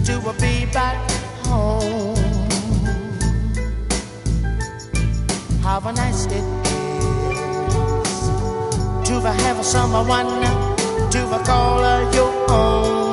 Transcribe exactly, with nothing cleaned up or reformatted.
to be back home. How nice it is to have someone to call your own.